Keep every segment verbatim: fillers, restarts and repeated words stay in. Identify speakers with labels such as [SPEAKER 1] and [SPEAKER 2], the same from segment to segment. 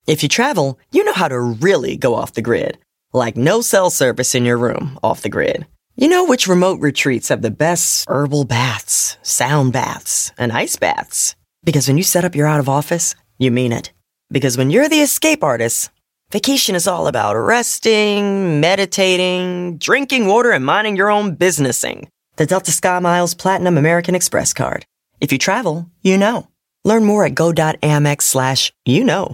[SPEAKER 1] If you travel, you know how to really go off the grid. Like no cell service in your room off the grid. You know which remote retreats have the best herbal baths, sound baths, and ice baths. Because when you set up your out of office, you mean it. Because when you're the escape artist, vacation is all about resting, meditating, drinking water, and minding your own businessing. The Delta SkyMiles Platinum American Express card. If you travel, you know. Learn more at go.amex slash you know.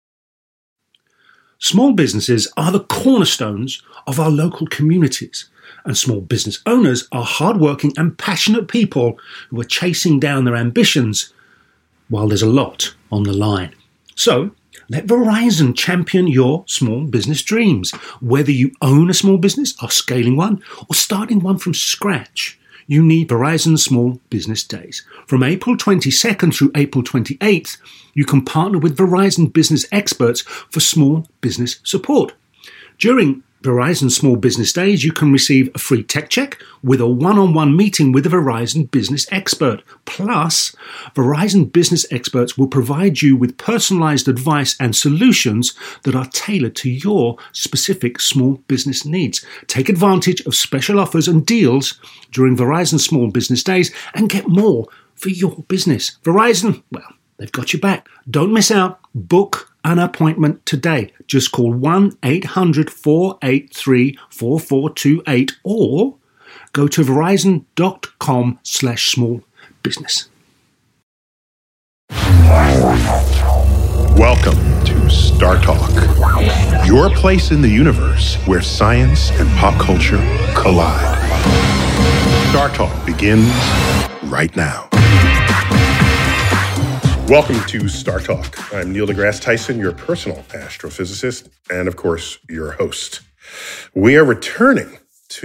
[SPEAKER 2] Small businesses are the cornerstones of our local communities, and small business owners are hardworking and passionate people who are chasing down their ambitions while there's a lot on the line. So, let Verizon champion your small business dreams. Whether you own a small business, are scaling one, or starting one from scratch, you need Verizon Small Business Days. From April twenty-second through April twenty-eighth, you can partner with Verizon Business Experts for small business support. During Verizon Small Business Days, you can receive a free tech check with a one-on-one meeting with a Verizon business expert. Plus, Verizon Business Experts will provide you with personalized advice and solutions that are tailored to your specific small business needs. Take advantage of special offers and deals during Verizon Small Business Days and get more for your business. Verizon, well, they've got your back. Don't miss out. Book an appointment today. Just call one eight hundred four eight three four four two eight or go to verizon.com slash small business.
[SPEAKER 3] Welcome to Star Talk, your place in the universe where science and pop culture collide. Star Talk begins right now. Welcome to Star Talk. I'm Neil deGrasse Tyson, your personal astrophysicist, and of course, your host. We are returning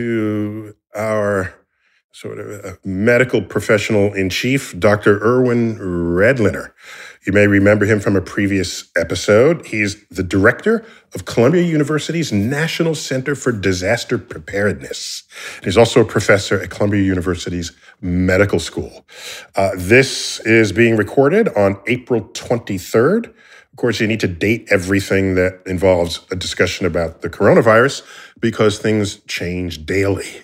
[SPEAKER 3] to our sort of medical professional in chief, Doctor Erwin Redlener. You may remember him from a previous episode. He's the director of Columbia University's National Center for Disaster Preparedness. He's also a professor at Columbia University's Medical School. Uh, this is being recorded on April twenty-third. Of course, you need to date everything that involves a discussion about the coronavirus because things change daily.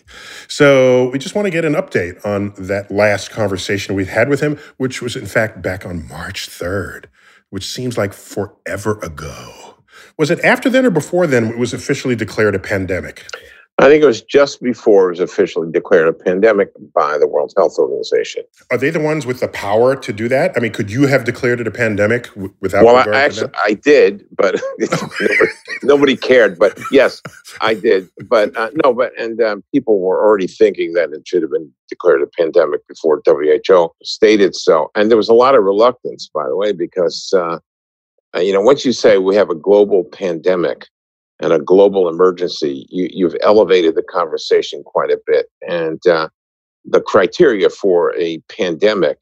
[SPEAKER 3] So we just want to get an update on that last conversation we had with him, which was in fact back on March third, which seems like forever ago. Was it after then or before then it was officially declared a pandemic?
[SPEAKER 4] I think it was just before it was officially declared a pandemic by the World Health Organization.
[SPEAKER 3] Are they the ones with the power to do that? I mean, could you have declared it a pandemic w- without
[SPEAKER 4] well,
[SPEAKER 3] regard
[SPEAKER 4] I,
[SPEAKER 3] to
[SPEAKER 4] actually,
[SPEAKER 3] them?
[SPEAKER 4] I did, but nobody, nobody cared. But yes, I did. But uh, no, but and um, people were already thinking that it should have been declared a pandemic before W H O stated so. And there was a lot of reluctance, by the way, because, uh, you know, once you say we have a global pandemic, and a global emergency, you, you've elevated the conversation quite a bit. And uh, the criteria for a pandemic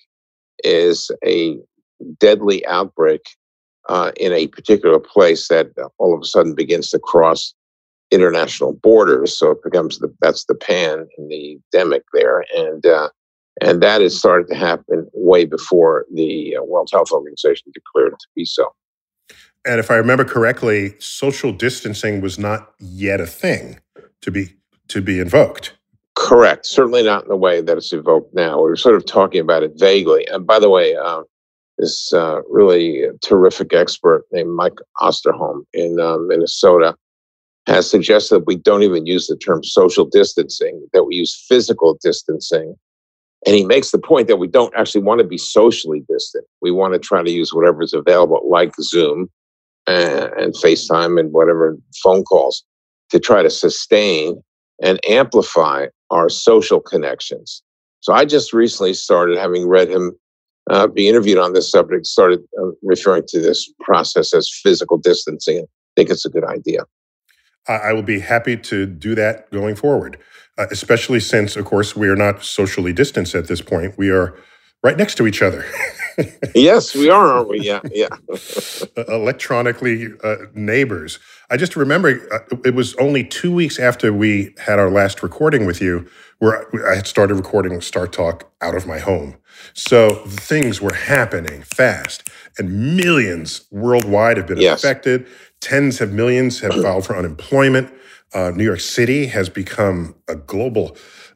[SPEAKER 4] is a deadly outbreak uh, in a particular place that all of a sudden begins to cross international borders. So it becomes the that's the pan in the demic there. And uh, and that has started to happen way before the uh, World Health Organization declared it to be so.
[SPEAKER 3] And if I remember correctly, social distancing was not yet a thing to be to be invoked.
[SPEAKER 4] Correct. Certainly not in the way that it's invoked now. We were sort of talking about it vaguely. And by the way, uh, this uh, really terrific expert named Mike Osterholm in uh, Minnesota has suggested that we don't even use the term social distancing, that we use physical distancing. And he makes the point that we don't actually want to be socially distant. We want to try to use whatever is available, like Zoom, and, and FaceTime and whatever phone calls to try to sustain and amplify our social connections. So I just recently started, having read him uh, be interviewed on this subject, started uh, referring to this process as physical distancing. I think it's a good idea.
[SPEAKER 3] I will be happy to do that going forward, uh, especially since, of course, we are not socially distanced at this point. We are right next to each other.
[SPEAKER 4] Yes, we are, aren't we? Yeah, yeah.
[SPEAKER 3] Electronically uh, neighbors. I just remember uh, it was only two weeks after we had our last recording with you where I had started recording Start Talk out of my home. So things were happening fast, and millions worldwide have been
[SPEAKER 4] Yes.
[SPEAKER 3] affected. Tens of millions have filed for unemployment. Uh, New York City has become a global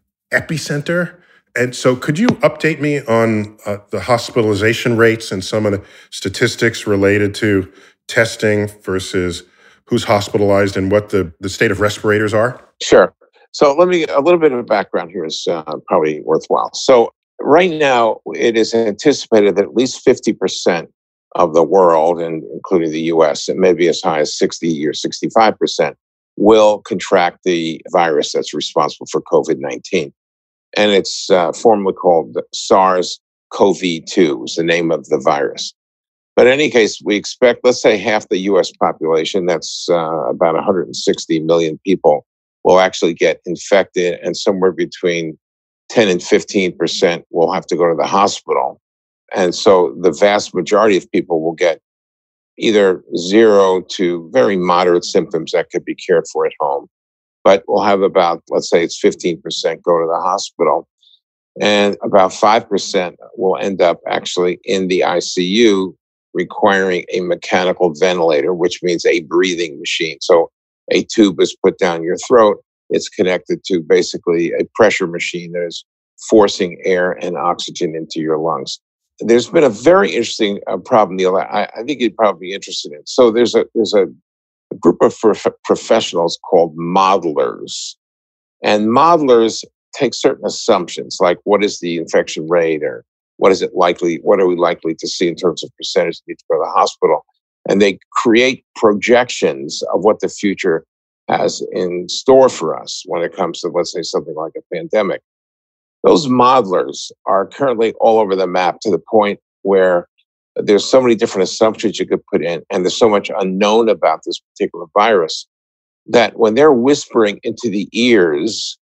[SPEAKER 3] epicenter. And so could you update me on uh, the hospitalization rates and some of the statistics related to testing versus who's hospitalized and what the, the state of respirators are?
[SPEAKER 4] Sure. So let me, a little bit of background here is uh, probably worthwhile. So right now, it is anticipated that at least fifty percent of the world, and including the U S, and maybe as high as sixty or sixty-five percent, will contract the virus that's responsible for COVID nineteen. And it's uh, formerly called SARS-C o V two is the name of the virus. But in any case, we expect, let's say half the U S population, that's uh, about one hundred sixty million people, will actually get infected, and somewhere between ten and fifteen percent will have to go to the hospital. And so the vast majority of people will get either zero to very moderate symptoms that could be cared for at home. But we'll have about, let's say it's fifteen percent go to the hospital. And about five percent will end up actually in the I C U requiring a mechanical ventilator, which means a breathing machine. So a tube is put down your throat. It's connected to basically a pressure machine that is forcing air and oxygen into your lungs. There's been a very interesting uh, problem, Neil. I, I think you'd probably be interested in. So there's a there's a, a group of prof- professionals called modelers, and modelers take certain assumptions, like what is the infection rate, or what is it likely, what are we likely to see in terms of percentage need to go to the hospital, and they create projections of what the future has in store for us when it comes to, let's say, something like a pandemic. Those modelers are currently all over the map to the point where there's so many different assumptions you could put in, and there's so much unknown about this particular virus that when they're whispering into the ears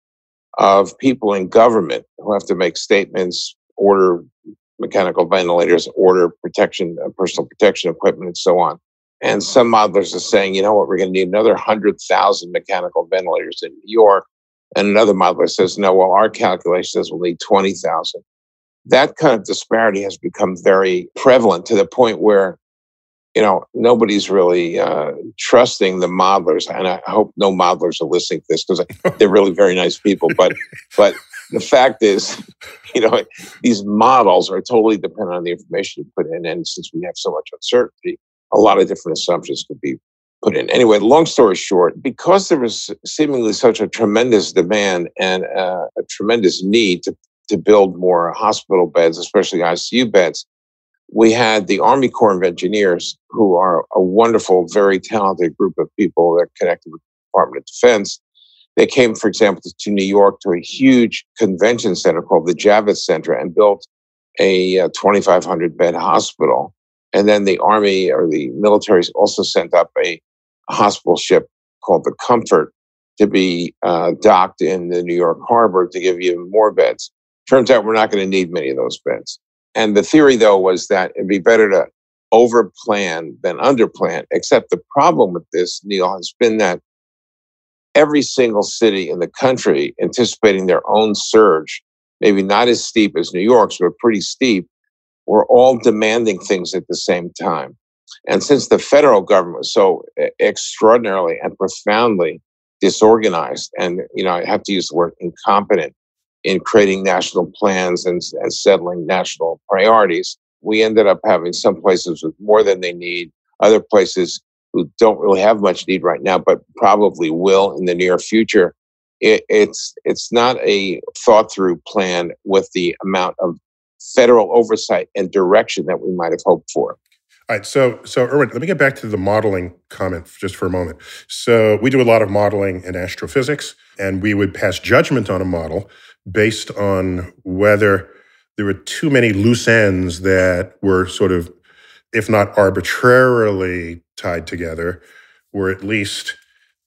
[SPEAKER 4] of people in government who have to make statements, order mechanical ventilators, order protection, uh, personal protection equipment, and so on. And some modelers are saying, you know what, we're going to need another one hundred thousand mechanical ventilators in New York. And another modeler says, no, well, our calculation says we'll need twenty thousand. That kind of disparity has become very prevalent to the point where, you know, nobody's really uh, trusting the modelers. And I hope no modelers are listening to this because they're really very nice people. But but the fact is, you know, these models are totally dependent on the information you put in. And since we have so much uncertainty, a lot of different assumptions could be put in. Anyway, long story short, because there was seemingly such a tremendous demand and uh, a tremendous need to, to build more hospital beds, especially I C U beds, we had the Army Corps of Engineers, who are a wonderful, very talented group of people that are connected with the Department of Defense. They came, for example, to New York to a huge convention center called the Javits Center and built a uh, twenty-five hundred bed hospital. And then the Army or the military also sent up a, a hospital ship called the Comfort to be uh, docked in the New York harbor to give you even more beds. Turns out we're not going to need many of those beds. And the theory, though, was that it'd be better to overplan than underplan. Except the problem with this, Neil, has been that every single city in the country anticipating their own surge, maybe not as steep as New York's, but pretty steep, were all demanding things at the same time. And since the federal government was so extraordinarily and profoundly disorganized, and, you know, I have to use the word incompetent in creating national plans and, and settling national priorities, we ended up having some places with more than they need, other places who don't really have much need right now, but probably will in the near future. It, it's it's not a thought through plan with the amount of federal oversight and direction that we might have hoped for.
[SPEAKER 3] All right, so so Erwin, let me get back to the modeling comment just for a moment. So we do a lot of modeling in astrophysics, and we would pass judgment on a model based on whether there were too many loose ends that were sort of, if not arbitrarily tied together, or at least,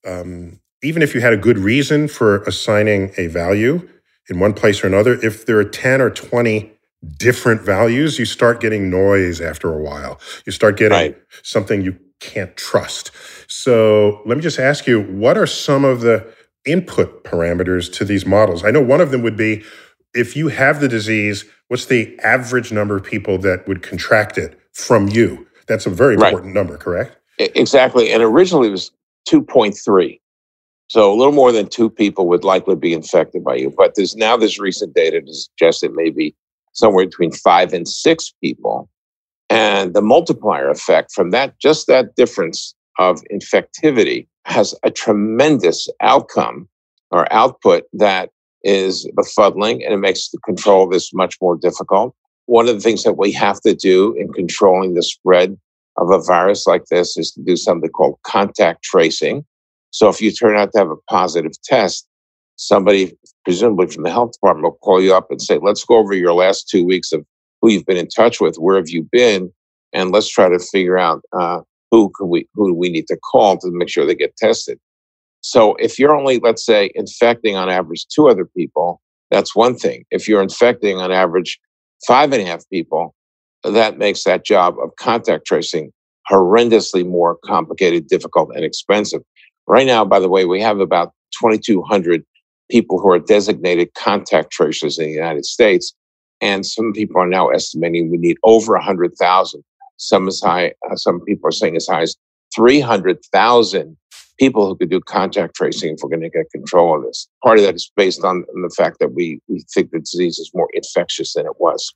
[SPEAKER 3] um, even if you had a good reason for assigning a value in one place or another, if there are ten or twenty different values, you start getting noise after a while. You start getting
[SPEAKER 4] Right.
[SPEAKER 3] something you can't trust. So let me just ask you, what are some of the input parameters to these models? I know one of them would be, if you have the disease, what's the average number of people that would contract it from you? That's a very
[SPEAKER 4] Right.
[SPEAKER 3] important number, correct?
[SPEAKER 4] E- Exactly. And originally it was two point three. So a little more than two people would likely be infected by you. But there's now this recent data to suggest it may be somewhere between five and six people. And the multiplier effect from that, just that difference of infectivity, has a tremendous outcome or output that is befuddling, and it makes the control of this much more difficult. One of the things that we have to do in controlling the spread of a virus like this is to do something called contact tracing. So if you turn out to have a positive test, somebody, presumably from the health department, will call you up and say, let's go over your last two weeks of who you've been in touch with, where have you been, and let's try to figure out uh, who can we who we need to call to make sure they get tested. So if you're only, let's say, infecting on average two other people, that's one thing. If you're infecting on average five and a half people, that makes that job of contact tracing horrendously more complicated, difficult, and expensive. Right now, by the way, we have about twenty-two hundred people who are designated contact tracers in the United States. And some people are now estimating we need over one hundred thousand. Some as high, uh, some people are saying as high as three hundred thousand people who could do contact tracing if we're going to get control of this. Part of that is based on, on the fact that we, we think the disease is more infectious than it was.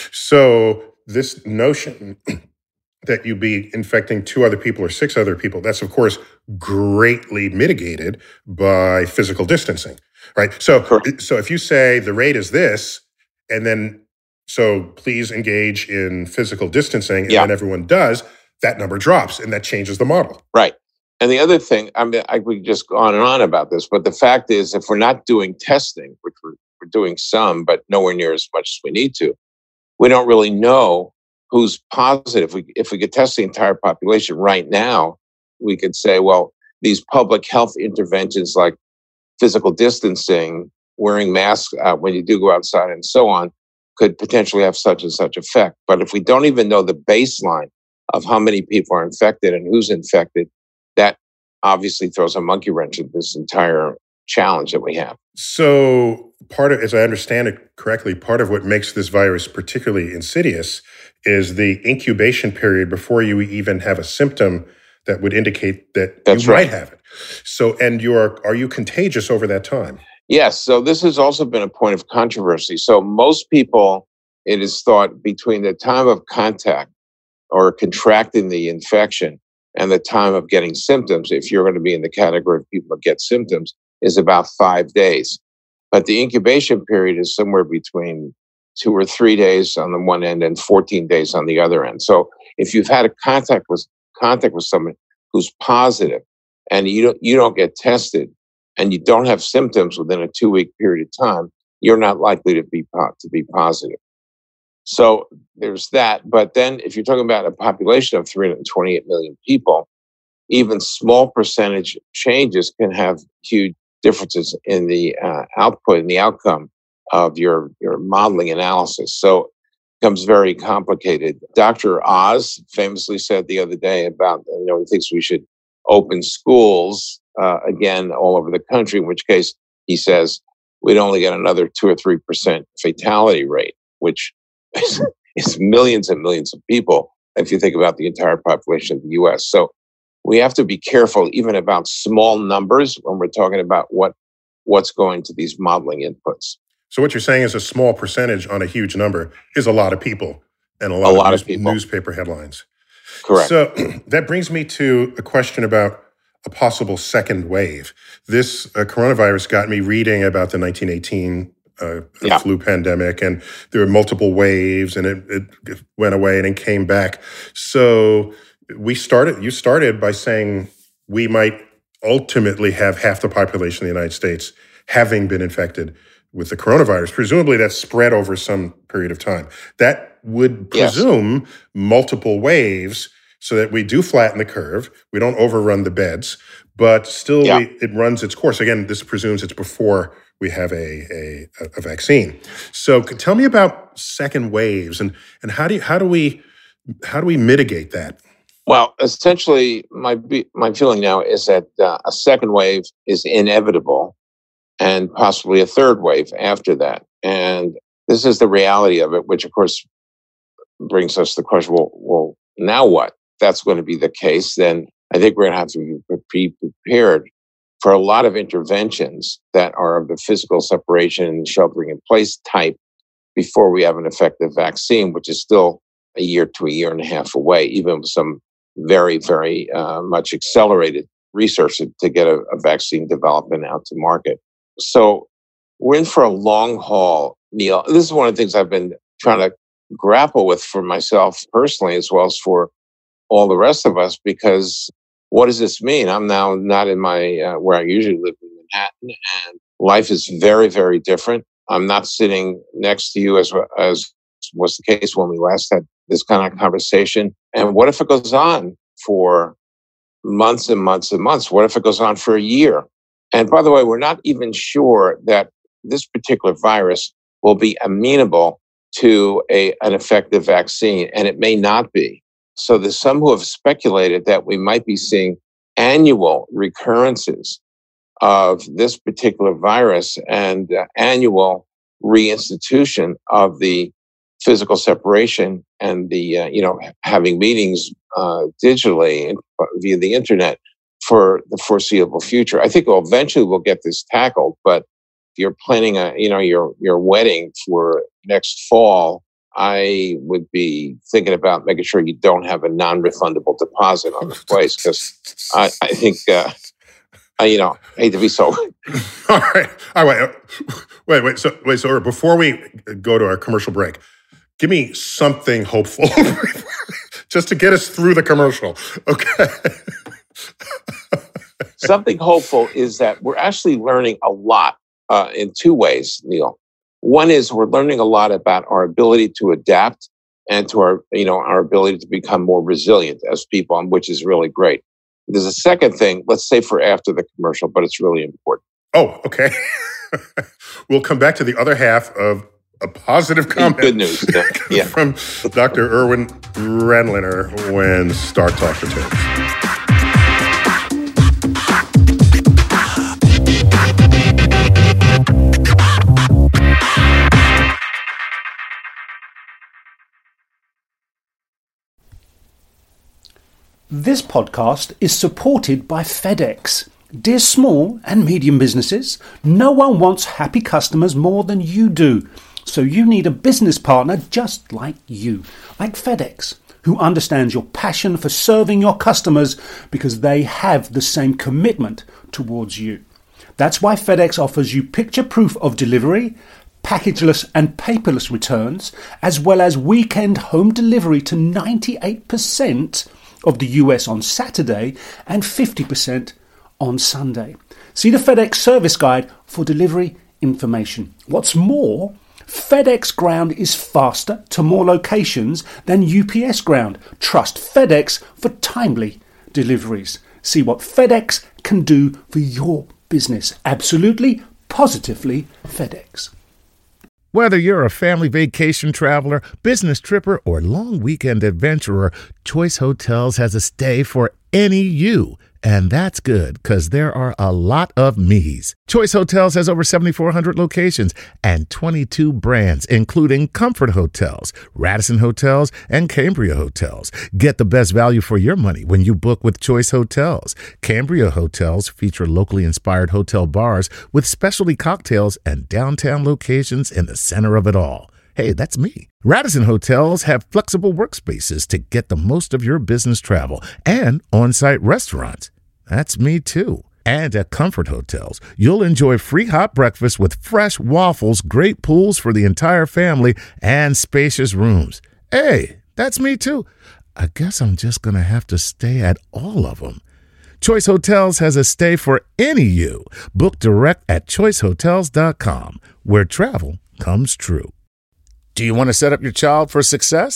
[SPEAKER 3] So this notion that you be infecting two other people or six other people, that's of course greatly mitigated by physical distancing, right? So,
[SPEAKER 4] Correct.
[SPEAKER 3] so if you say the rate is this, and then so please engage in physical distancing, and
[SPEAKER 4] Yeah.
[SPEAKER 3] then everyone does, that number drops, and that changes the model.
[SPEAKER 4] Right. And the other thing, I mean, I could just go on and on about this, but the fact is, if we're not doing testing, which we're, we're doing some, but nowhere near as much as we need to, we don't really know who's positive. We, if we could test the entire population right now, we could say, well, these public health interventions like physical distancing, wearing masks uh, when you do go outside and so on, could potentially have such and such effect. But if we don't even know the baseline of how many people are infected and who's infected, that obviously throws a monkey wrench at this entire challenge that we have.
[SPEAKER 3] So part of, as I understand it correctly, part of what makes this virus particularly insidious is the incubation period before you even have a symptom that would indicate that
[SPEAKER 4] That's
[SPEAKER 3] you
[SPEAKER 4] right.
[SPEAKER 3] might have it. So, and you are, are you contagious over that time?
[SPEAKER 4] Yes. So this has also been a point of controversy. So most people, it is thought between the time of contact or contracting the infection and the time of getting symptoms, if you're going to be in the category of people that get symptoms, is about five days. But the incubation period is somewhere between two or three days on the one end and fourteen days on the other end. So if you've had a contact with contact with someone who's positive and you don't, you don't get tested and you don't have symptoms within a two-week period of time, you're not likely to be to be positive. So there's that. But then if you're talking about a population of three hundred twenty-eight million people, even small percentage changes can have huge differences in the uh, output and the outcome of your, your modeling analysis. So it becomes very complicated. Doctor Oz famously said the other day about, you know, he thinks we should open schools uh, again all over the country, in which case he says we'd only get another two or three percent fatality rate, which is millions and millions of people if you think about the entire population of the U S. So we have to be careful even about small numbers when we're talking about what what's going to these modeling inputs.
[SPEAKER 3] So what you're saying is a small percentage on a huge number is a lot of people and a lot,
[SPEAKER 4] A
[SPEAKER 3] of,
[SPEAKER 4] lot
[SPEAKER 3] news,
[SPEAKER 4] of people.
[SPEAKER 3] newspaper headlines.
[SPEAKER 4] Correct.
[SPEAKER 3] So that brings me to a question about a possible second wave. This uh, coronavirus got me reading about the nineteen eighteen uh,
[SPEAKER 4] Yeah.
[SPEAKER 3] flu pandemic, and there were multiple waves, and it, it went away and it came back. So we started. You started by saying we might ultimately have half the population of the United States having been infected with the coronavirus. Presumably that's spread over some period of time. That would
[SPEAKER 4] Yes.
[SPEAKER 3] presume multiple waves. so that we do flatten the curve. We don't overrun the beds, but still
[SPEAKER 4] Yeah.
[SPEAKER 3] we, it runs its course. Again, this presumes it's before we have a, a, a vaccine. So tell me about second waves and, and how do you, how do we how do we mitigate that?
[SPEAKER 4] Well, essentially, my my feeling now is that uh, a second wave is inevitable, and possibly a third wave after that. And this is the reality of it, which of course brings us to the question: Well, well, now what? If that's going to be the case, then I think we're going to have to be prepared for a lot of interventions that are of the physical separation and sheltering in place type before we have an effective vaccine, which is still a year to a year and a half away, even with some very, very uh, much accelerated research to get a, a vaccine developed and out to market. So we're in for a long haul, Neil. This is one of the things I've been trying to grapple with for myself personally, as well as for all the rest of us, because what does this mean? I'm now not in my, uh, where I usually live in Manhattan, and life is very, very different. I'm not sitting next to you as, as was the case when we last had this kind of conversation. And what if it goes on for months and months and months? What if it goes on for a year? And by the way, we're not even sure that this particular virus will be amenable to a, an effective vaccine, and it may not be. So there's some who have speculated that we might be seeing annual recurrences of this particular virus and uh, annual reinstitution of the physical separation and the, uh, you know, having meetings uh, digitally and via the internet for the foreseeable future. I think we'll eventually we'll get this tackled, but if you're planning a, you know, your, your wedding for next fall, I would be thinking about making sure you don't have a non-refundable deposit on the place, because I, I think, uh, I, you know, I hate to be so.
[SPEAKER 3] All right, all right, wait, wait. So, wait. So, before we go to our commercial break, give me something hopeful, just to get us through the commercial. Okay.
[SPEAKER 4] Something hopeful is that we're actually learning a lot uh, in two ways, Neil. One is we're learning a lot about our ability to adapt and to our, you know, our ability to become more resilient as people, which is really great. There's a second thing, let's say for after the commercial, but it's really important.
[SPEAKER 3] Oh, okay. We'll come back to the other half of a positive comment.
[SPEAKER 4] Good news. Yeah.
[SPEAKER 3] From Doctor Erwin Redlener when Star Talk returns.
[SPEAKER 2] This podcast is supported by FedEx. Dear small and medium businesses, no one wants happy customers more than you do. So you need a business partner just like you, like FedEx, who understands your passion for serving your customers because they have the same commitment towards you. That's why FedEx offers you picture proof of delivery, packageless and paperless returns, as well as weekend home delivery to ninety-eight percent of the U S on Saturday and fifty percent on Sunday. See the FedEx service guide for delivery information. What's more, FedEx Ground is faster to more locations than U P S Ground. Trust FedEx for timely deliveries. See what FedEx can do for your business. Absolutely, positively FedEx.
[SPEAKER 5] Whether you're a family vacation traveler, business tripper, or long weekend adventurer, Choice Hotels has a stay for any you. And that's good, because there are a lot of me's. Choice Hotels has over seventy-four hundred locations and twenty-two brands, including Comfort Hotels, Radisson Hotels, and Cambria Hotels. Get the best value for your money when you book with Choice Hotels. Cambria Hotels feature locally inspired hotel bars with specialty cocktails and downtown locations in the center of it all. Hey, that's me. Radisson Hotels have flexible workspaces to get the most of your business travel and on-site restaurants. That's me too. And at Comfort Hotels, you'll enjoy free hot breakfast with fresh waffles, great pools for the entire family, and spacious rooms. Hey, that's me too. I guess I'm just going to have to stay at all of them. Choice Hotels has a stay for any you. Book direct at choice hotels dot com, where travel comes true. Do you want to set up your child for success?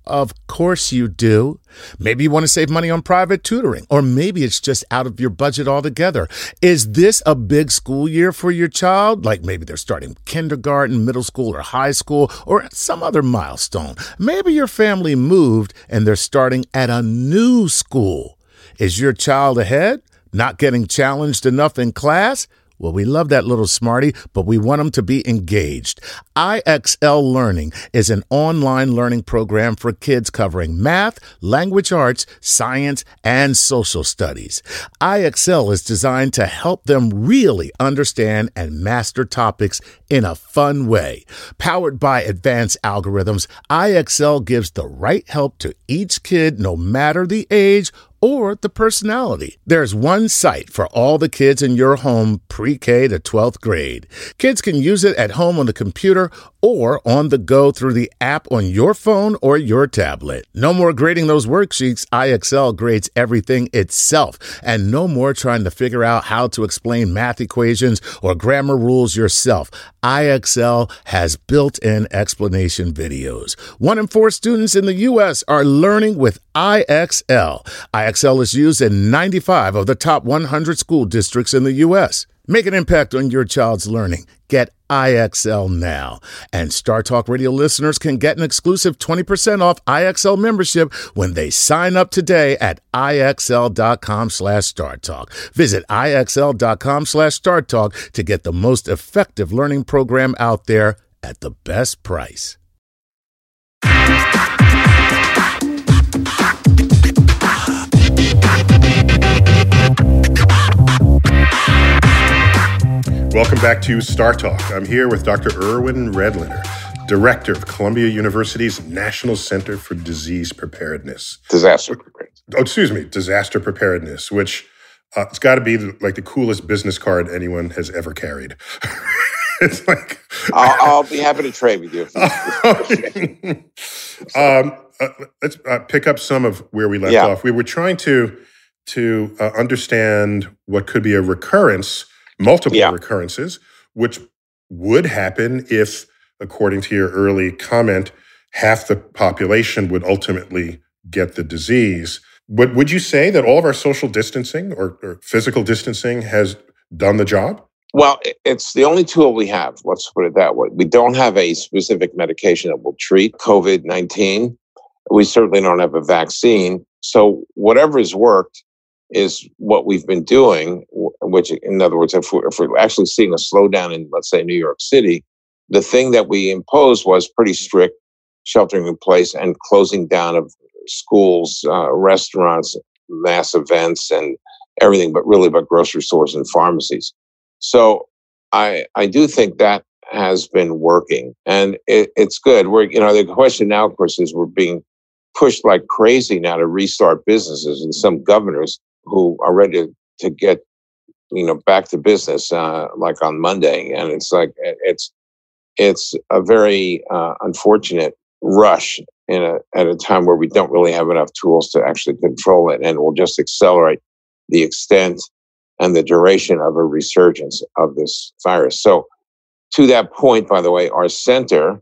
[SPEAKER 5] Of course you do. Maybe you want to save money on private tutoring, or maybe it's just out of your budget altogether. Is this a big school year for your child? Like maybe they're starting kindergarten, middle school, or high school, or some other milestone. Maybe your family moved and they're starting at a new school. Is your child ahead? Not getting challenged enough in class? Well, we love that little smarty, but we want them to be engaged. I X L Learning is an online learning program for kids covering math, language arts, science, and social studies. I X L is designed to help them really understand and master topics in a fun way. Powered by advanced algorithms, I X L gives the right help to each kid, no matter the age or the personality. There's one site for all the kids in your home, pre-K to twelfth grade. Kids can use it at home on the computer or on the go through the app on your phone or your tablet. No more grading those worksheets. I X L grades everything itself. And no more trying to figure out how to explain math equations or grammar rules yourself. I X L has built-in explanation videos. One in four students in the U S are learning with I X L. I X L is used in ninety-five of the top one hundred school districts in the U S. Make an impact on your child's learning. Get I X L now. And Star Talk Radio listeners can get an exclusive twenty percent off I X L membership when they sign up today at IXL.com slash Star Talk. Visit IXL.com slash Star Talk to get the most effective learning program out there at the best price.
[SPEAKER 3] Welcome back to Star Talk. I'm here with Doctor Erwin Redlener, Director of Columbia University's National Center for Disease Preparedness.
[SPEAKER 4] Disaster preparedness.
[SPEAKER 3] Oh, excuse me, disaster preparedness, which uh, it's got to be the, like the coolest business card anyone has ever carried. It's like
[SPEAKER 4] I'll, I'll be happy to trade with you.
[SPEAKER 3] um, uh, let's uh, pick up some of where we left
[SPEAKER 4] Yeah.
[SPEAKER 3] off. We were trying to to uh, understand what could be a recurrence. Multiple
[SPEAKER 4] Yeah.
[SPEAKER 3] recurrences, which would happen if, according to your early comment, half the population would ultimately get the disease. But would you say that all of our social distancing or, or physical distancing has done the job?
[SPEAKER 4] Well, it- it's the only tool we have. Let's put it that way. We don't have a specific medication that will treat COVID nineteen. We certainly don't have a vaccine. So whatever has worked is what we've been doing, which, in other words, if we're, if we're actually seeing a slowdown in, let's say, New York City, the thing that we imposed was pretty strict sheltering in place and closing down of schools, uh, restaurants, mass events, and everything, but really but grocery stores and pharmacies. So I I do think that has been working, and it, it's good. We're you know the question now, of course, is we're being pushed like crazy now to restart businesses, and some governors who are ready to, to get, you know, back to business, uh, like on Monday. And it's like, it's, it's a very uh, unfortunate rush in a, at a time where we don't really have enough tools to actually control it. And it will just accelerate the extent and the duration of a resurgence of this virus. So to that point, by the way, our center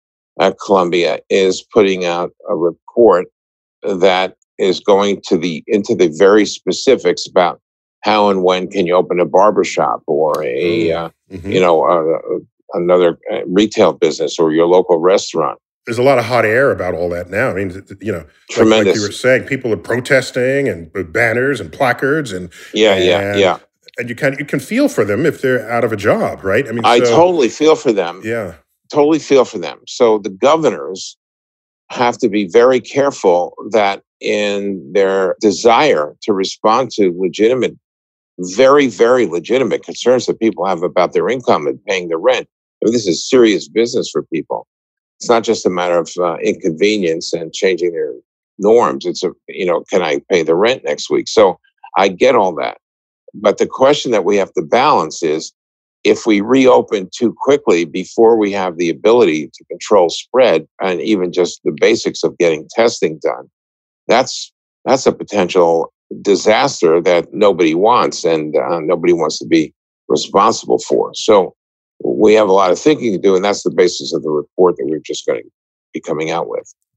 [SPEAKER 4] at Columbia is putting out a report that is going to the into the very specifics about how and when can you open a barbershop or a uh,
[SPEAKER 3] Mm-hmm.
[SPEAKER 4] you know uh, another retail business or your local restaurant.
[SPEAKER 3] There's a lot of hot air about all that now. I mean, you know, like,
[SPEAKER 4] Tremendous.
[SPEAKER 3] like you were saying, people are protesting and with banners and placards and
[SPEAKER 4] Yeah,
[SPEAKER 3] and,
[SPEAKER 4] yeah, yeah.
[SPEAKER 3] And you can you can feel for them if they're out of a job, right? I mean,
[SPEAKER 4] I
[SPEAKER 3] so,
[SPEAKER 4] totally feel for them.
[SPEAKER 3] yeah.
[SPEAKER 4] Totally feel for them. So the governors have to be very careful that in their desire to respond to legitimate, very, very legitimate concerns that people have about their income and paying their rent. I mean, this is serious business for people. It's not just a matter of uh, inconvenience and changing their norms. It's a, you know, can I pay the rent next week? So I get all that. But the question that we have to balance is, if we reopen too quickly before we have the ability to control spread and even just the basics of getting testing done, that's that's a potential disaster that nobody wants and uh, nobody wants to be responsible for. So we have a lot of thinking to do, and that's the basis of the report that we're just going to be coming out with.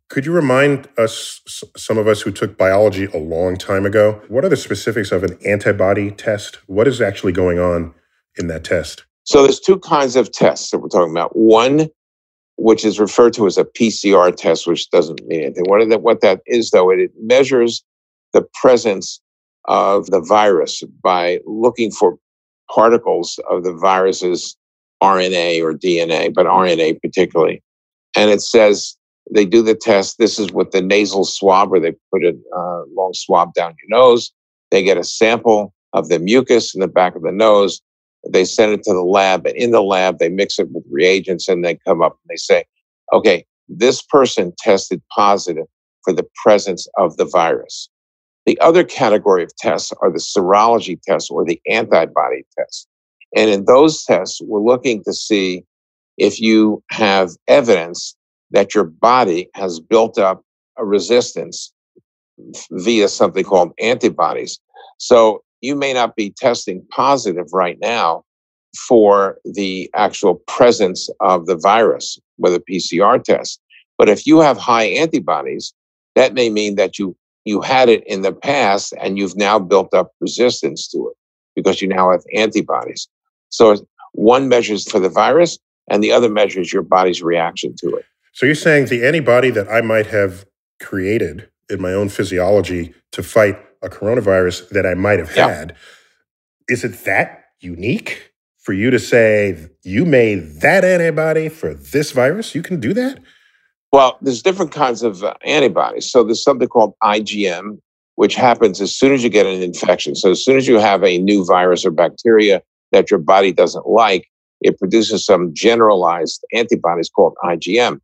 [SPEAKER 3] Could you remind us, some of us who took biology a long time ago, what are the specifics of an antibody test? What is actually going on in that test?
[SPEAKER 4] So there's two kinds of tests that we're talking about. One, which is referred to as a P C R test, which doesn't mean anything. What, that, what that is, though, it measures the presence of the virus by looking for particles of the virus's R N A or D N A, but R N A particularly. And it says, they do the test. This is with the nasal swab, where they put a uh, long swab down your nose. They get a sample of the mucus in the back of the nose. They send it to the lab, and in the lab, they mix it with reagents, and they come up and they say, okay, this person tested positive for the presence of the virus. The other category of tests are the serology tests or the antibody tests. And in those tests, we're looking to see if you have evidence that your body has built up a resistance via something called antibodies. So you may not be testing positive right now for the actual presence of the virus with a P C R test. But if you have high antibodies, that may mean that you, you had it in the past and you've now built up resistance to it because you now have antibodies. So one measures for the virus and the other measures your body's reaction to it.
[SPEAKER 3] So you're saying the antibody that I might have created in my own physiology to fight a coronavirus that I might have
[SPEAKER 4] Yeah.
[SPEAKER 3] had, is it that unique for you to say you made that antibody for this virus? You can do that?
[SPEAKER 4] Well, there's different kinds of uh, antibodies. So there's something called I G M, which happens as soon as you get an infection. So as soon as you have a new virus or bacteria that your body doesn't like, it produces some generalized antibodies called I G M.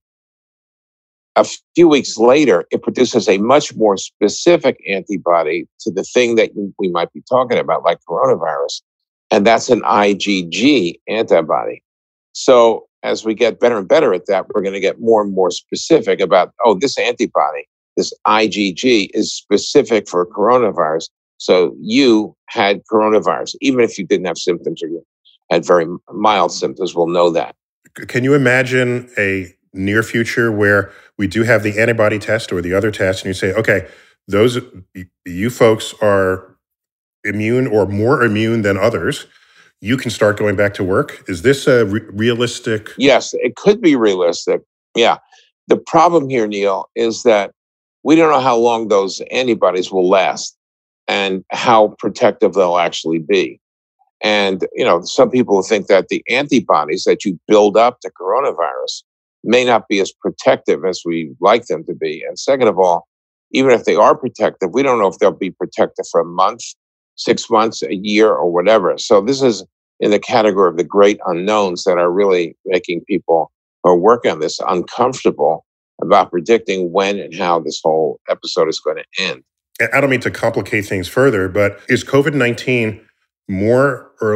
[SPEAKER 4] A few weeks later, it produces a much more specific antibody to the thing that we might be talking about, like coronavirus. And that's an I G G antibody. So as we get better and better at that, we're going to get more and more specific about, oh, this antibody, this I G G is specific for coronavirus. So you had coronavirus, even if you didn't have symptoms or you had very mild symptoms, we'll know that.
[SPEAKER 3] Can you imagine a near future where we do have the antibody test or the other test and you say, okay, those, you folks are immune or more immune than others, you can start going back to work? Is this a re- realistic?
[SPEAKER 4] Yes, it could be realistic. Yeah. The problem here, Neil, is that we don't know how long those antibodies will last and how protective they'll actually be. And, you know, some people think that the antibodies that you build up to coronavirus may not be as protective as we like them to be. And second of all, even if they are protective, we don't know if they'll be protective for a month, six months, a year, or whatever. So this is in the category of the great unknowns that are really making people who are working on this uncomfortable about predicting when and how this whole episode is going to end.
[SPEAKER 3] I don't mean to complicate things further, but is COVID nineteen more or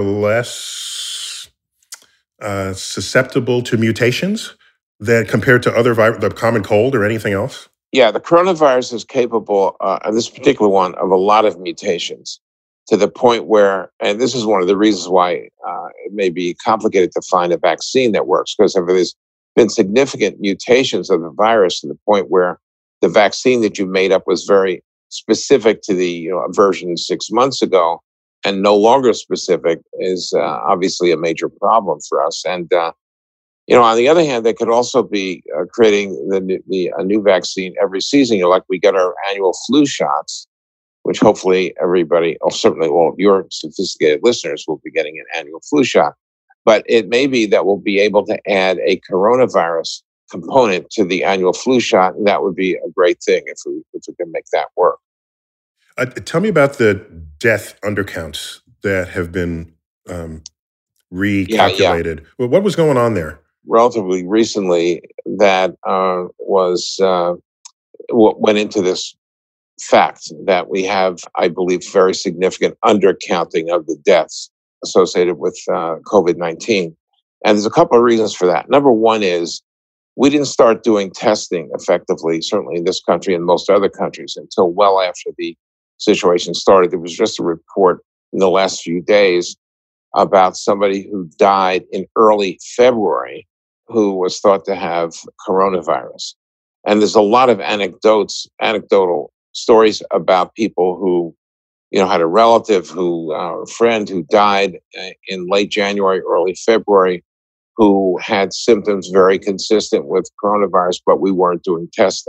[SPEAKER 3] less uh, susceptible to mutations that compared to other vi- the common cold or anything else?
[SPEAKER 4] Yeah, the coronavirus is capable, uh, and this particular one, of a lot of mutations to the point where, and this is one of the reasons why uh, it may be complicated to find a vaccine that works, because there's been significant mutations of the virus to the point where the vaccine that you made up was very specific to the you know, version six months ago and no longer specific is uh, obviously a major problem for us. And, uh, you know, on the other hand, they could also be uh, creating the, the a new vaccine every season. You know, like we get our annual flu shots, which hopefully everybody, or certainly all of your sophisticated listeners will be getting an annual flu shot. But it may be that we'll be able to add a coronavirus component to the annual flu shot, and that would be a great thing if we, if we can make that work.
[SPEAKER 3] Uh, tell me about the death undercounts that have been um, recalculated. Yeah, yeah. Well, what was going on there?
[SPEAKER 4] Relatively recently, that uh, was uh, what went into this fact that we have, I believe, very significant undercounting of the deaths associated with uh, COVID nineteen. And there's a couple of reasons for that. Number one is we didn't start doing testing effectively, certainly in this country and most other countries, until well after the situation started. There was just a report in the last few days about somebody who died in early February who was thought to have coronavirus. And there's a lot of anecdotes, anecdotal stories about people who, you know, had a relative who, uh, a friend who died in late January, early February, who had symptoms very consistent with coronavirus, but we weren't doing testing.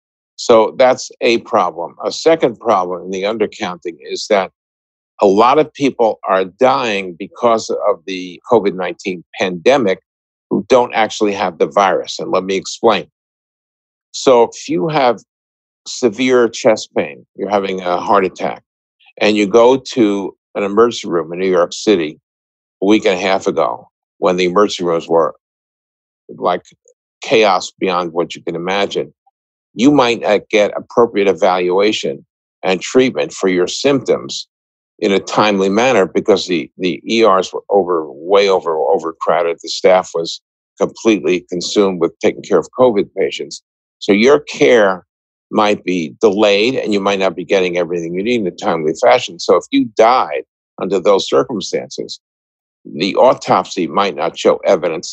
[SPEAKER 4] So that's a problem. A second problem in the undercounting is that a lot of people are dying because of the COVID nineteen pandemic who don't actually have the virus. And let me explain. So if you have severe chest pain, you're having a heart attack, and you go to an emergency room in New York City a week and a half ago when the emergency rooms were like chaos beyond what you can imagine, you might not get appropriate evaluation and treatment for your symptoms in a timely manner because the, the E Rs were over, way over, overcrowded. The staff was completely consumed with taking care of COVID patients. So your care might be delayed and you might not be getting everything you need in a timely fashion. So if you died under those circumstances, the autopsy might not show evidence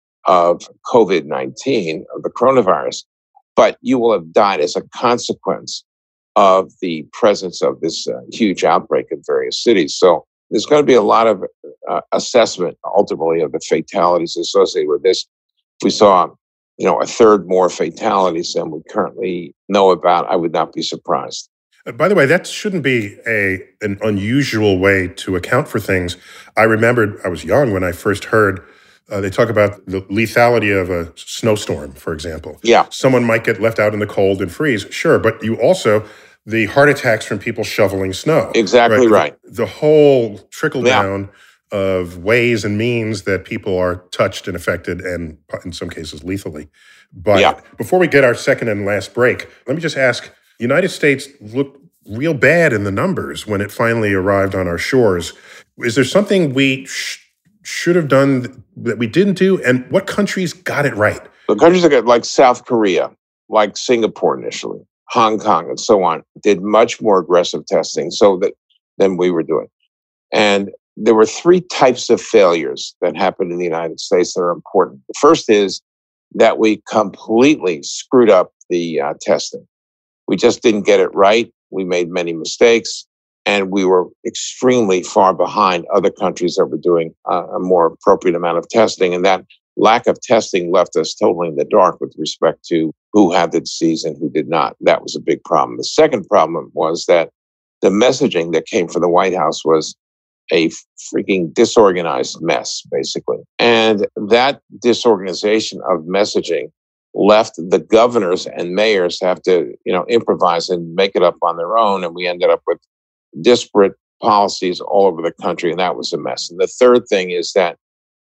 [SPEAKER 4] of COVID nineteen, of the coronavirus, but you will have died as a consequence of the presence of this uh, huge outbreak in various cities. So there's going to be a lot of uh, assessment, ultimately, of the fatalities associated with this. If we saw, you know, a third more fatalities than we currently know about, I would not be surprised.
[SPEAKER 3] Uh, By the way, that shouldn't be a an unusual way to account for things. I remembered I was young when I first heard uh, they talk about the lethality of a snowstorm, for example.
[SPEAKER 4] Yeah.
[SPEAKER 3] Someone might get left out in the cold and freeze, sure, but you also, the heart attacks from people shoveling snow.
[SPEAKER 4] Exactly right.
[SPEAKER 3] The, the whole trickle
[SPEAKER 4] Yeah.
[SPEAKER 3] down of ways and means that people are touched and affected, and in some cases lethally. But
[SPEAKER 4] Yeah.
[SPEAKER 3] before we get our second and last break, let me just ask, the United States looked real bad in the numbers when it finally arrived on our shores. Is there something we sh- should have done that we didn't do? And what countries got it right?
[SPEAKER 4] The countries that got, like South Korea, like Singapore initially, Hong Kong, and so on, did much more aggressive testing so that than we were doing. And there were three types of failures that happened in the United States that are important. The first is that we completely screwed up the uh, testing. We just didn't get it right. We made many mistakes, and we were extremely far behind other countries that were doing uh, a more appropriate amount of testing. And that lack of testing left us totally in the dark with respect to who had the disease and who did not. That was a big problem. The second problem was that the messaging that came from the White House was a freaking disorganized mess, basically. And that disorganization of messaging left the governors and mayors to have to, you know, improvise and make it up on their own. And we ended up with disparate policies all over the country, and that was a mess. And the third thing is that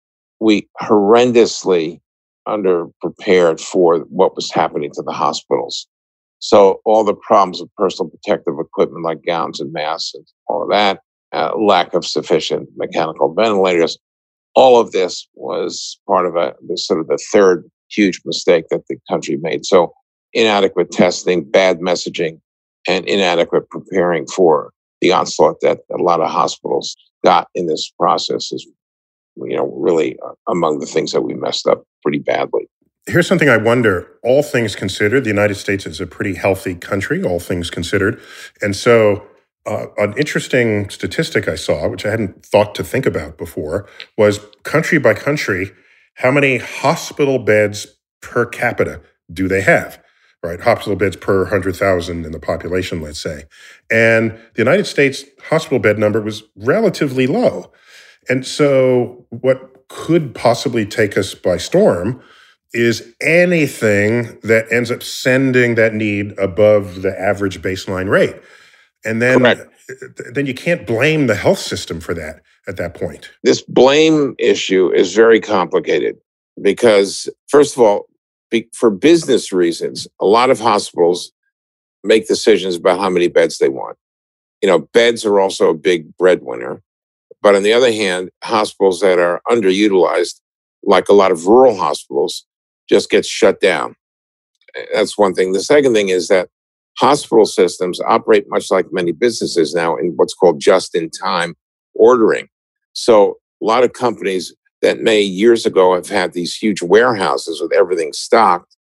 [SPEAKER 4] we horrendously underprepared for what was happening to the hospitals. So all the problems of personal protective equipment like gowns and masks and all of that, uh, lack of sufficient mechanical ventilators, all of this was part of a sort of the third huge mistake that the country made. So inadequate testing, bad messaging, and inadequate preparing for the onslaught that a lot of hospitals got in this process is, you know, really among the things that we messed up pretty badly.
[SPEAKER 3] Here's something I wonder. All things considered, the United States is a pretty healthy country, all things considered. And so uh, an interesting statistic I saw, which I hadn't thought to think about before, was country by country, how many hospital beds per capita do they have? Right, hospital beds per one hundred thousand in the population, let's say. And the United States hospital bed number was relatively low. And so what could possibly take us by storm is anything that ends up sending that need above the average baseline rate. And then,
[SPEAKER 4] Correct.
[SPEAKER 3] then you can't blame the health system for that at that point.
[SPEAKER 4] This blame issue is very complicated because, first of all, be, for business reasons, a lot of hospitals make decisions about how many beds they want. You know, beds are also a big breadwinner. But on the other hand, hospitals that are underutilized, like a lot of rural hospitals, just get shut down. That's one thing. The second thing is that hospital systems operate much like many businesses now in what's called just-in-time ordering. So a lot of companies that may years ago have had these huge warehouses with everything stocked,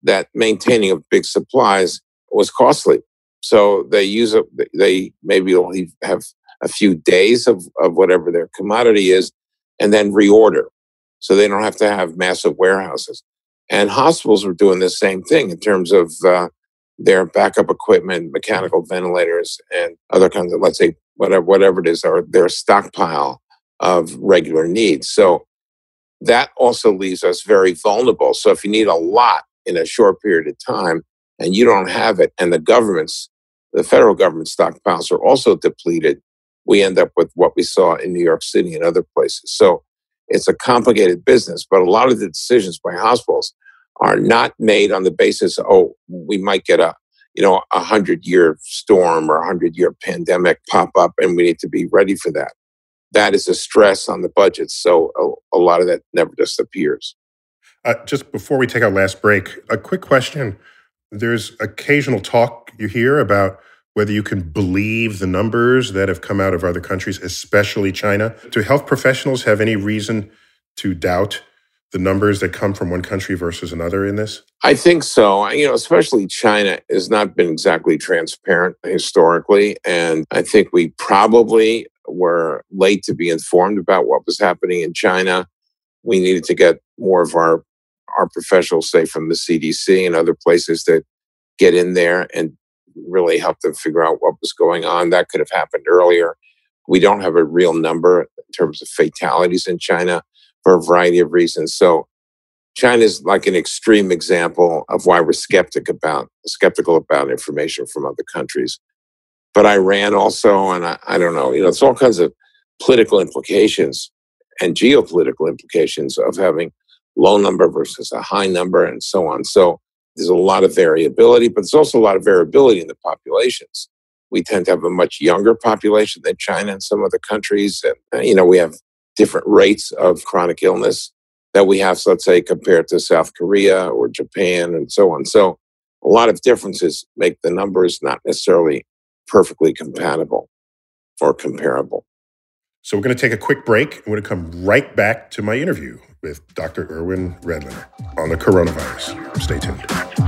[SPEAKER 4] that maintaining of big supplies was costly. So they use a, they maybe only have a few days of, of whatever their commodity is and then reorder. So they don't have to have massive warehouses. And hospitals were doing the same thing in terms of uh, their backup equipment, mechanical ventilators, and other kinds of, let's say, whatever, whatever it is, or their stockpile of regular needs. So that also leaves us very vulnerable. So if you need a lot in a short period of time and you don't have it, and the government's, the federal government stockpiles are also depleted, we end up with what we saw in New York City and other places. So it's a complicated business, but a lot of the decisions by hospitals are not made on the basis, oh, we might get a, you know, a hundred-year storm or a hundred-year pandemic pop up, and we need to be ready for that. That is a stress on the budget. So a, a lot of that never disappears.
[SPEAKER 3] Uh, just before we take our last break, a quick question. There's occasional talk you hear about whether you can believe the numbers that have come out of other countries, especially China. Do health professionals have any reason to doubt the numbers that come from one country versus another in this?
[SPEAKER 4] I think so. You know, especially China has not been exactly transparent historically. And I think we probably were late to be informed about what was happening in China. We needed to get more of our, our professionals, say from the C D C and other places, that get in there and really help them figure out what was going on. That could have happened earlier. We don't have a real number in terms of fatalities in China for a variety of reasons. So China is like an extreme example of why we're skeptic about, skeptical about information from other countries. But Iran also, and I, I don't know, you know, it's all kinds of political implications and geopolitical implications of having low number versus a high number and so on. So there's a lot of variability, but there's also a lot of variability in the populations. We tend to have a much younger population than China and some other countries. And, you know, we have different rates of chronic illness that we have, so let's say, compared to South Korea or Japan and so on. So a lot of differences make the numbers not necessarily perfectly compatible or comparable.
[SPEAKER 3] So we're going to take a quick break. I'm going to come right back to my interview with Doctor Erwin Redlener on the coronavirus. Stay tuned.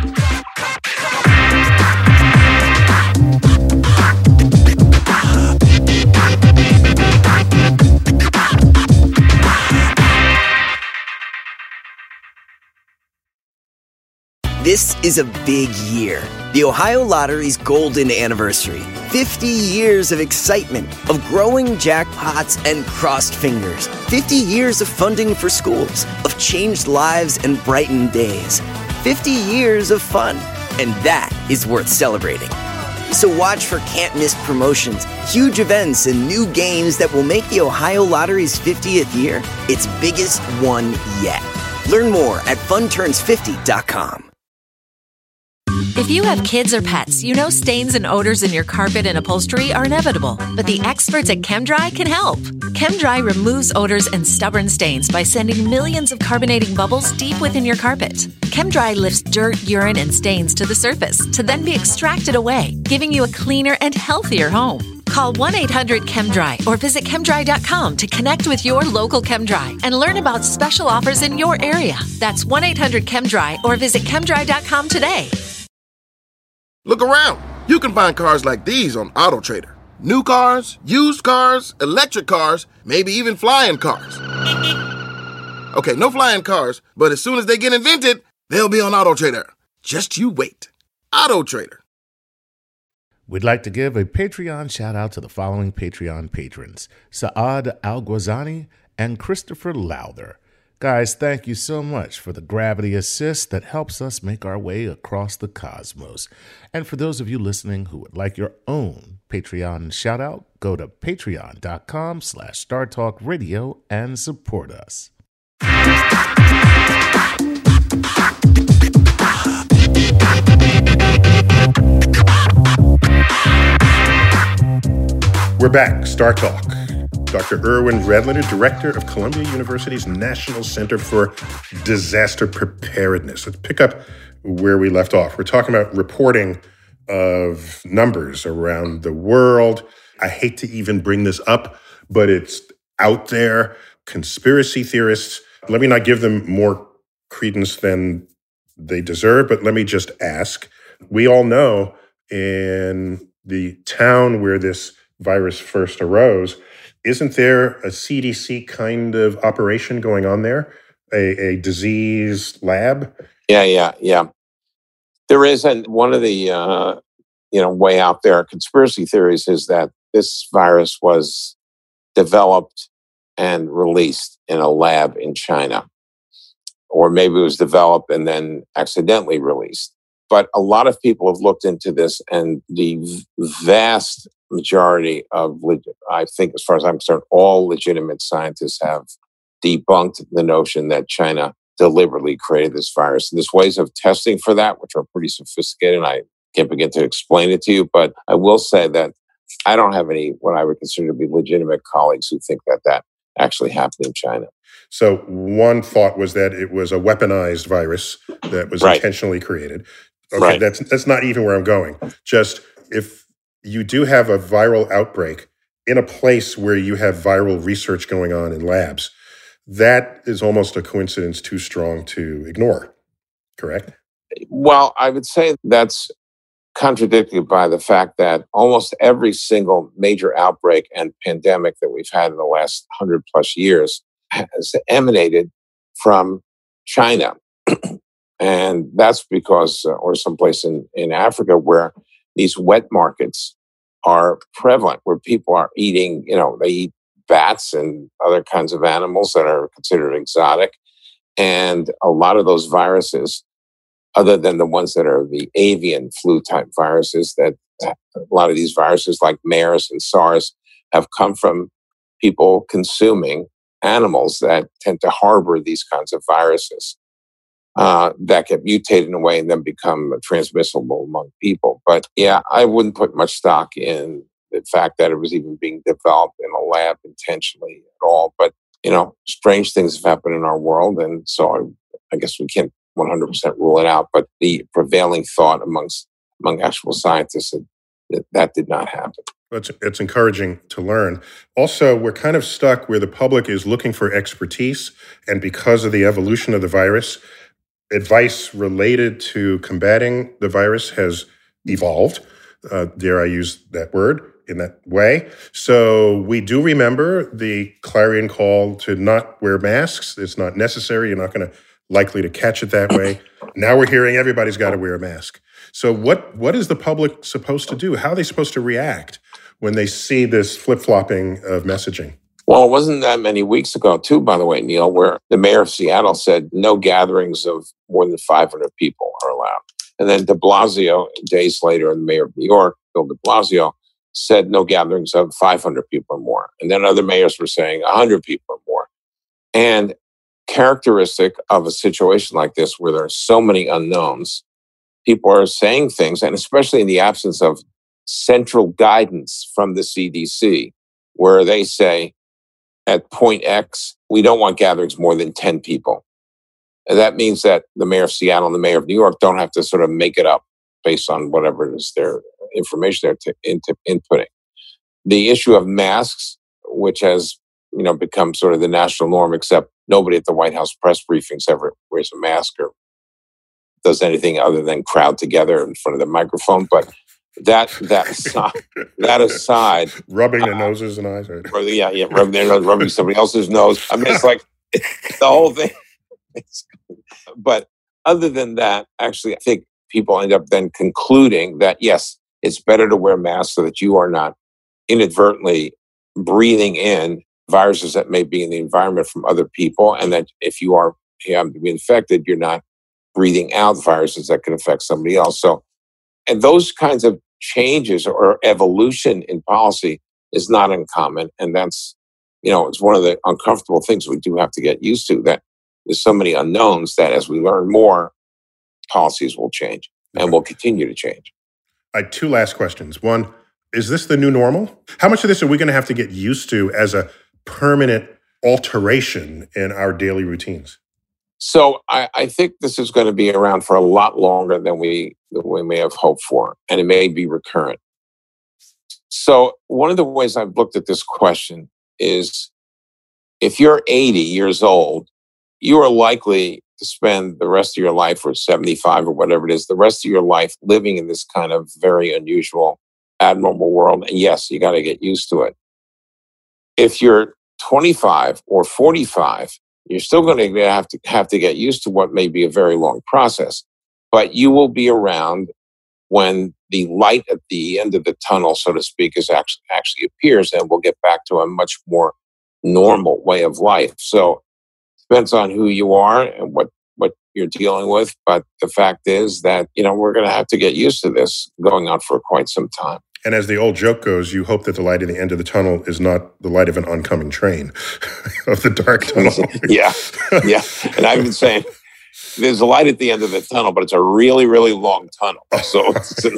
[SPEAKER 6] This is a big year. The Ohio Lottery's golden anniversary. fifty years of excitement, of growing jackpots and crossed fingers. fifty years of funding for schools, of changed lives and brightened days. fifty years of fun, and that is worth celebrating. So watch for can't-miss promotions, huge events, and new games that will make the Ohio Lottery's fiftieth year its biggest one yet. Learn more at fun turns fifty dot com.
[SPEAKER 7] If you have kids or pets, you know stains and odors in your carpet and upholstery are inevitable, but the experts at ChemDry can help. ChemDry removes odors and stubborn stains by sending millions of carbonating bubbles deep within your carpet. ChemDry lifts dirt, urine, and stains to the surface to then be extracted away, giving you a cleaner and healthier home. Call one eight hundred ChemDry or visit chemdry dot com to connect with your local ChemDry and learn about special offers in your area. That's one eight hundred ChemDry or visit chemdry dot com today.
[SPEAKER 8] Look around. You can find cars like these on AutoTrader. New cars, used cars, electric cars, maybe even flying cars. Okay, no flying cars, but as soon as they get invented, they'll be on AutoTrader. Just you wait. AutoTrader.
[SPEAKER 5] We'd like to give a Patreon shout out to the following Patreon patrons: Saad Al-Ghazani and Christopher Lowther. Guys, thank you so much for the gravity assist that helps us make our way across the cosmos. And for those of you listening who would like your own Patreon shout out, go to patreon dot com slash Star Talk Radio and support us.
[SPEAKER 3] We're back. Star Talk. Doctor Erwin Redlener, Director of Columbia University's National Center for Disaster Preparedness. Let's pick up where we left off. We're talking about reporting of numbers around the world. I hate to even bring this up, but it's out there. Conspiracy theorists, let me not give them more credence than they deserve. But let me just ask, we all know in the town where this virus first arose, isn't there a C D C kind of operation going on there? A, a disease lab?
[SPEAKER 4] Yeah, yeah, yeah. There is, and one of the, uh, you know, way out there conspiracy theories is that this virus was developed and released in a lab in China. Or maybe it was developed and then accidentally released. But a lot of people have looked into this, and the vast majority of, I think, as far as I'm concerned, all legitimate scientists have debunked the notion that China deliberately created this virus. And there's ways of testing for that, which are pretty sophisticated, and I can't begin to explain it to you. But I will say that I don't have any what I would consider to be legitimate colleagues who think that that actually happened in China.
[SPEAKER 3] So one thought was that it was a weaponized virus that was
[SPEAKER 4] right.
[SPEAKER 3] intentionally created. Okay,
[SPEAKER 4] right.
[SPEAKER 3] that's that's not even where I'm going. Just if you do have a viral outbreak in a place where you have viral research going on in labs, that is almost a coincidence too strong to ignore, correct?
[SPEAKER 4] Well, I would say that's contradicted by the fact that almost every single major outbreak and pandemic that we've had in the last hundred plus years has emanated from China. And that's because, uh, or someplace in, in Africa where these wet markets are prevalent, where people are eating, you know, they eat bats and other kinds of animals that are considered exotic. And a lot of those viruses, other than the ones that are the avian flu type viruses, that a lot of these viruses like MERS and SARS have come from people consuming animals that tend to harbor these kinds of viruses uh, that get mutated in a way and then become transmissible among people. But yeah, I wouldn't put much stock in the fact that it was even being developed in a lab intentionally at all. But, you know, strange things have happened in our world. And so I, I guess we can't one hundred percent rule it out. But the prevailing thought amongst among actual scientists that that did not happen.
[SPEAKER 3] It's, it's encouraging to learn. Also, we're kind of stuck where the public is looking for expertise. And because of the evolution of the virus, advice related to combating the virus has evolved. Uh, dare I use that word in that way? So we do remember the clarion call to not wear masks. It's not necessary. You're not going to likely to catch it that way. Now we're hearing everybody's got to wear a mask. So what what is the public supposed to do? How are they supposed to react when they see this flip-flopping of messaging?
[SPEAKER 4] Well, it wasn't that many weeks ago, too, by the way, Neil, where the mayor of Seattle said no gatherings of more than five hundred people are allowed. And then de Blasio, days later, the mayor of New York, Bill de Blasio, said no gatherings of five hundred people or more. And then other mayors were saying one hundred people or more. And characteristic of a situation like this, where there are so many unknowns, people are saying things, and especially in the absence of central guidance from the C D C, where they say, at point X, we don't want gatherings more than ten people. And that means that the mayor of Seattle and the mayor of New York don't have to sort of make it up based on whatever it is their information they're t- into inputting. The issue of masks, which has you know become sort of the national norm, except nobody at the White House press briefings ever wears a mask or does anything other than crowd together in front of the microphone. But That that aside, that aside,
[SPEAKER 3] rubbing their
[SPEAKER 4] uh,
[SPEAKER 3] noses and eyes, right?
[SPEAKER 4] Or yeah, yeah, rubbing their nose, rubbing somebody else's nose. I mean, it's like the whole thing. It's, but other than that, actually, I think people end up then concluding that yes, it's better to wear masks so that you are not inadvertently breathing in viruses that may be in the environment from other people, and that if you are you happen to be infected, you're not breathing out viruses that can affect somebody else. So, and those kinds of changes or evolution in policy is not uncommon. And that's, you know, it's one of the uncomfortable things we do have to get used to, that there's so many unknowns that as we learn more, policies will change and will continue to change.
[SPEAKER 3] I had two last questions. One, is this the new normal? How much of this are we going to have to get used to as a permanent alteration in our daily routines?
[SPEAKER 4] So I, I think this is going to be around for a lot longer than we than we may have hoped for, and it may be recurrent. So one of the ways I've looked at this question is, if you're eighty years old, you are likely to spend the rest of your life, or seventy-five or whatever it is, the rest of your life living in this kind of very unusual, abnormal world. And yes, you got to get used to it. If you're twenty-five or forty-five, you're still going to have to have to get used to what may be a very long process, but you will be around when the light at the end of the tunnel, so to speak, is actually actually appears, and we'll get back to a much more normal way of life. So it depends on who you are and what, what you're dealing with. But the fact is that, you know, we're going to have to get used to this going on for quite some time.
[SPEAKER 3] And as the old joke goes, you hope that the light at the end of the tunnel is not the light of an oncoming train of the dark tunnel.
[SPEAKER 4] yeah, yeah. And I've been saying, there's a light at the end of the tunnel, but it's a really, really long tunnel. So,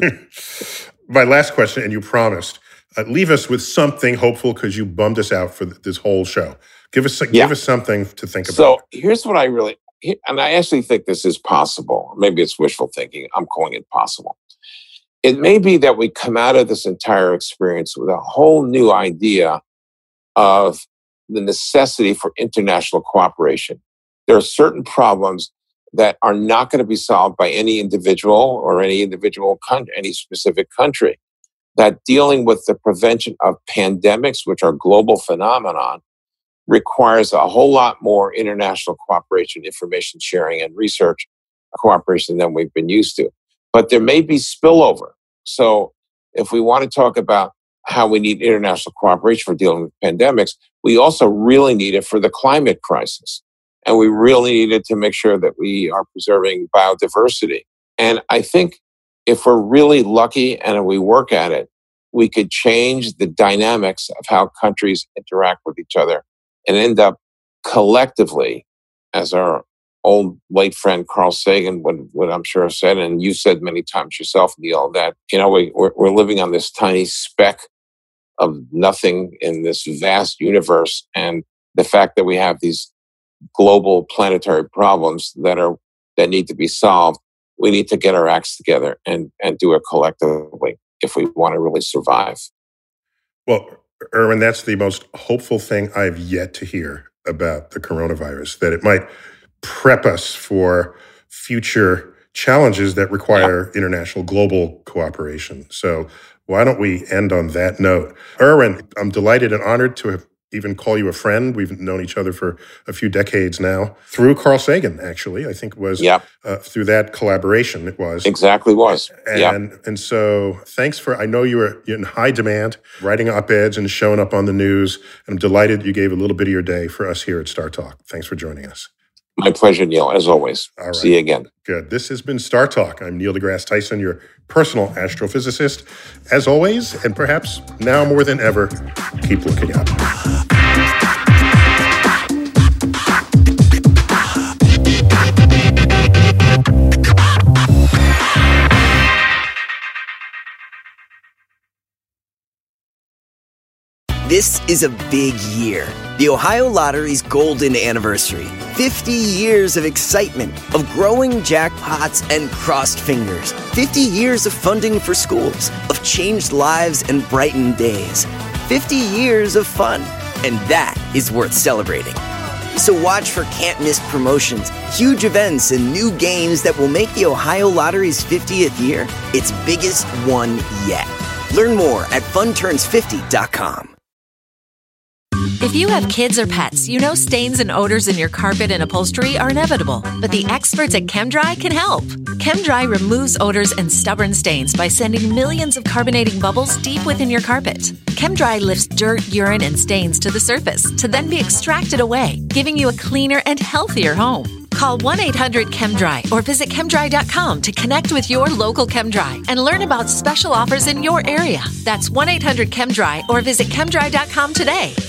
[SPEAKER 4] it's
[SPEAKER 3] my last question, and you promised, uh, leave us with something hopeful because you bummed us out for this whole show. Give us, yeah. give us something to think about.
[SPEAKER 4] So here's what I really, and I actually think this is possible. Maybe it's wishful thinking. I'm calling it possible. It may be that we come out of this entire experience with a whole new idea of the necessity for international cooperation. There are certain problems that are not going to be solved by any individual or any individual country, any specific country. That dealing with the prevention of pandemics, which are global phenomenon, requires a whole lot more international cooperation, information sharing, and research cooperation than we've been used to. But there may be spillover. So if we want to talk about how we need international cooperation for dealing with pandemics, we also really need it for the climate crisis. And we really need it to make sure that we are preserving biodiversity. And I think if we're really lucky and we work at it, we could change the dynamics of how countries interact with each other and end up collectively, as our old late friend Carl Sagan would, would I'm sure said, and you said many times yourself, Neil, that, you know, we, we're, we're living on this tiny speck of nothing in this vast universe. And the fact that we have these global planetary problems that are that need to be solved, we need to get our acts together and, and do it collectively if we want to really survive.
[SPEAKER 3] Well, Erwin, that's the most hopeful thing I've yet to hear about the coronavirus, that it might prep us for future challenges that require yeah. international global cooperation. So why don't we end on that note? Erwin, I'm delighted and honored to have even call you a friend. We've known each other for a few decades now. Through Carl Sagan, actually, I think it was
[SPEAKER 4] yep.
[SPEAKER 3] uh, through that collaboration it was.
[SPEAKER 4] Exactly was.
[SPEAKER 3] And, yep. and so thanks for, I know you were in high demand, writing op-eds and showing up on the news. And I'm delighted you gave a little bit of your day for us here at Star Talk. Thanks for joining us.
[SPEAKER 4] My pleasure, Neil, as always.
[SPEAKER 3] All right.
[SPEAKER 4] See you again.
[SPEAKER 3] Good. This has been Star Talk. I'm Neil deGrasse Tyson, your personal astrophysicist. As always, and perhaps now more than ever, keep looking up.
[SPEAKER 6] This is a big year. The Ohio Lottery's golden anniversary. fifty years of excitement, of growing jackpots and crossed fingers. fifty years of funding for schools, of changed lives and brightened days. fifty years of fun. And that is worth celebrating. So watch for can't-miss promotions, huge events, and new games that will make the Ohio Lottery's fiftieth year its biggest one yet. Learn more at fun turns fifty dot com.
[SPEAKER 7] If you have kids or pets, you know stains and odors in your carpet and upholstery are inevitable, but the experts at ChemDry can help. ChemDry removes odors and stubborn stains by sending millions of carbonating bubbles deep within your carpet. ChemDry lifts dirt, urine, and stains to the surface to then be extracted away, giving you a cleaner and healthier home. Call one eight hundred ChemDry or visit chemdry dot com to connect with your local ChemDry and learn about special offers in your area. That's one eight hundred ChemDry or visit chemdry dot com today.